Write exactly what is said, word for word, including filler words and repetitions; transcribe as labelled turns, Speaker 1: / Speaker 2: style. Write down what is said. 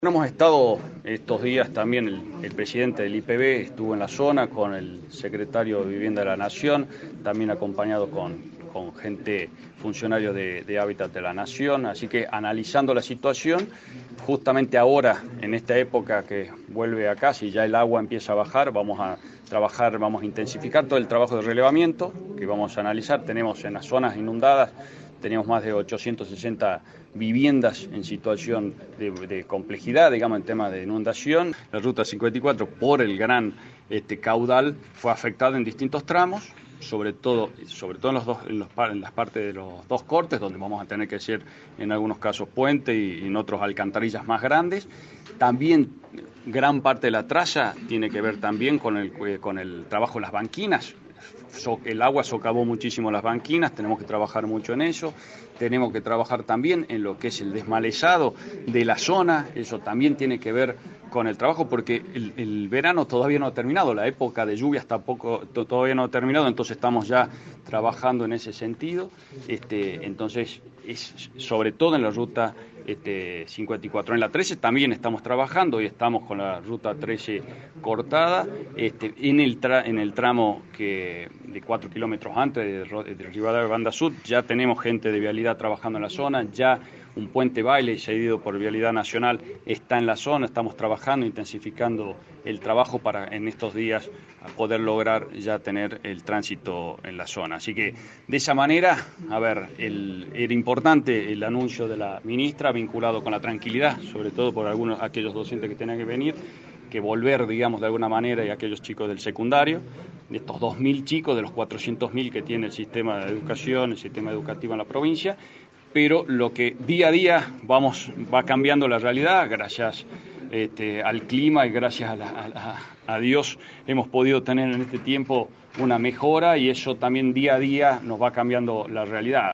Speaker 1: Hemos estado estos días también, el, el presidente del I P B estuvo en la zona con el secretario de Vivienda de la Nación, también acompañado con, con gente, funcionarios de, de Hábitat de la Nación, así que analizando la situación, justamente ahora, en esta época que vuelve acá, si ya el agua empieza a bajar, vamos a trabajar, vamos a intensificar todo el trabajo de relevamiento que vamos a analizar. Tenemos en las zonas inundadas, teníamos más de ochocientas sesenta viviendas en situación de, de complejidad, digamos, en tema de inundación. La ruta cincuenta y cuatro, por el gran este, caudal, fue afectada en distintos tramos, sobre todo, sobre todo en, los dos, en, los, en las partes de los dos cortes, donde vamos a tener que hacer en algunos casos puente y, y en otros alcantarillas más grandes. También gran parte de la traza tiene que ver también con el, con el trabajo de las banquinas. El agua socavó muchísimo las banquinas, tenemos que trabajar mucho en eso, tenemos que trabajar también en lo que es el desmalezado de la zona, eso también tiene que ver con el trabajo porque el, el verano todavía no ha terminado, la época de lluvias tampoco, todavía no ha terminado, entonces estamos ya trabajando en ese sentido, este, entonces es sobre todo en la ruta este, cincuenta y cuatro. En la trece también estamos trabajando y estamos con la ruta trece cortada, este, en, el tra, en el tramo que de cuatro kilómetros antes de, de Rivadavia Banda Sur ya tenemos gente de vialidad trabajando en la zona, ya un puente baile cedido por Vialidad Nacional está en la zona, estamos trabajando, intensificando el trabajo para en estos días poder lograr ya tener el tránsito en la zona. Así que de esa manera, a ver, el, era importante el anuncio de la ministra vinculado con la tranquilidad, sobre todo por algunos aquellos docentes que tenían que venir, que volver, digamos, de alguna manera, y aquellos chicos del secundario, de estos dos mil chicos, de los cuatrocientos mil que tiene el sistema de educación, el sistema educativo en la provincia, pero lo que día a día vamos, va cambiando la realidad, gracias este, al clima y gracias a, la, a, a Dios hemos podido tener en este tiempo una mejora y eso también día a día nos va cambiando la realidad.